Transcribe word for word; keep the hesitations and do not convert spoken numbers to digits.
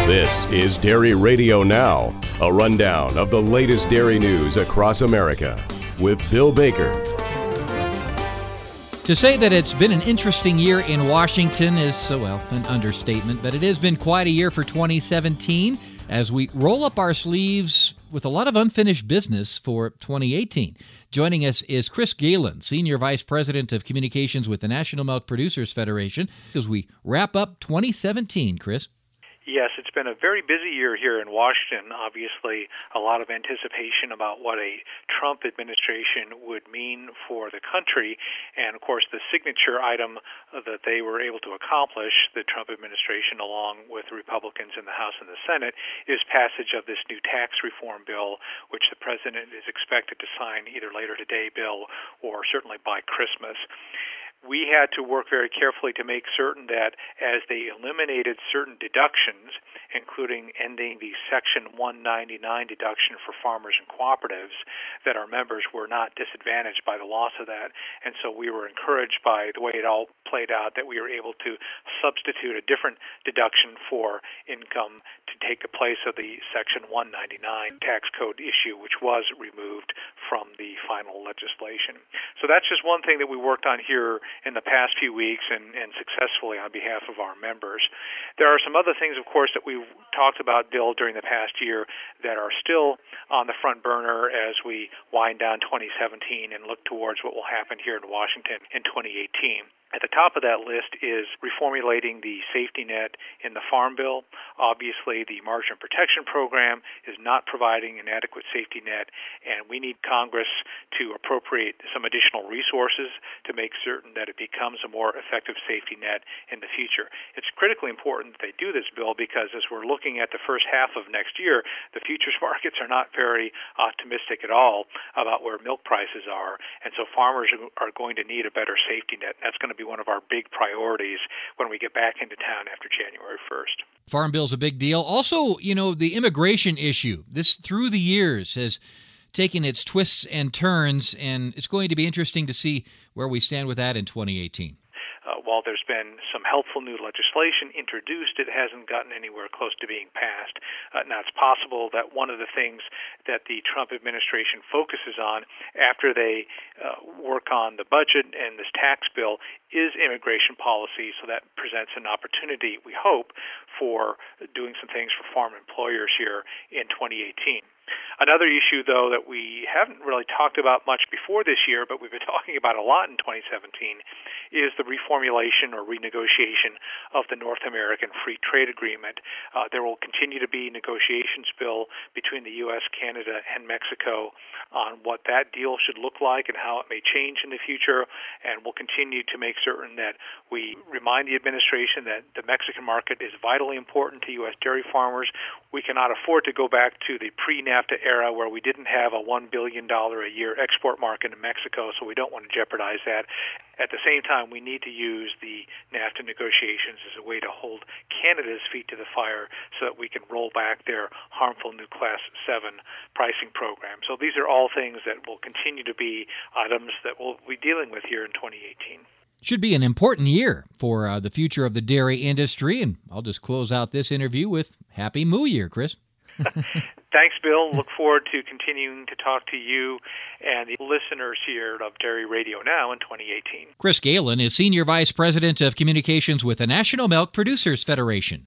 This is Dairy Radio Now, a rundown of the latest dairy news across America with Bill Baker. To say that it's been an interesting year in Washington is, well, an understatement, but it has been quite a year for twenty seventeen as we roll up our sleeves with a lot of unfinished business for twenty eighteen. Joining us is Chris Galen, Senior Vice President of Communications with the National Milk Producers Federation, as we wrap up twenty seventeen, Chris. Yes, it's been a very busy year here in Washington. Obviously, a lot of anticipation about what a Trump administration would mean for the country. And, of course, the signature item that they were able to accomplish, the Trump administration, along with Republicans in the House and the Senate, is passage of this new tax reform bill, which the president is expected to sign either later today, Bill, or certainly by Christmas. We had to work very carefully to make certain that as they eliminated certain deductions, including ending the Section one ninety-nine deduction for farmers and cooperatives, that our members were not disadvantaged by the loss of that. And so we were encouraged by the way it all played out that we were able to substitute a different deduction for income to take the place of the Section one ninety-nine tax code issue, which was removed from the final legislation. So that's just one thing that we worked on here in the past few weeks and, and successfully on behalf of our members. There are some other things, of course, that we've talked about, Bill, during the past year that are still on the front burner as we wind down twenty seventeen and look towards what will happen here in Washington in twenty eighteen. At the top of that list is reformulating the safety net in the Farm Bill. Obviously, the Margin Protection Program is not providing an adequate safety net, and we need Congress to appropriate some additional resources to make certain that it becomes a more effective safety net in the future. It's critically important that they do this, Bill, because as we're looking at the first half of next year, the futures markets are not very optimistic at all about where milk prices are, and so farmers are going to need a better safety net. That's going to be one of our big priorities when we get back into town after January first. Farm Bill's a big deal. Also, you know, the immigration issue, this through the years has taken its twists and turns, and it's going to be interesting to see where we stand with that in twenty eighteen. Uh, while there's been some helpful new legislation introduced, it hasn't gotten anywhere close to being passed. Uh, now, it's possible that one of the things that the Trump administration focuses on after they uh, work on the budget and this tax bill is immigration policy, so that presents an opportunity, we hope, for doing some things for farm employers here in twenty eighteen. Another issue, though, that we haven't really talked about much before this year, but we've been talking about a lot in twenty seventeen, is the reformulation or renegotiation of the North American Free Trade Agreement. Uh, there will continue to be negotiations, Bill, between the U S, Canada, and Mexico on what that deal should look like and how it may change in the future, and we'll continue to make certain that we remind the administration that the Mexican market is vitally important to U S dairy farmers. We cannot afford to go back to the pre-NAFTA era where we didn't have a one billion dollars a year export market in Mexico, so we don't want to jeopardize that. At the same time, we need to use the NAFTA negotiations as a way to hold Canada's feet to the fire so that we can roll back their harmful new Class seven pricing program. So these are all things that will continue to be items that we'll be dealing with here in twenty eighteen. Should be an important year for uh, the future of the dairy industry, and I'll just close out this interview with Happy Moo Year, Chris. Thanks, Bill. Look forward to continuing to talk to you and the listeners here of Dairy Radio Now in twenty eighteen. Chris Galen is Senior Vice President of Communications with the National Milk Producers Federation.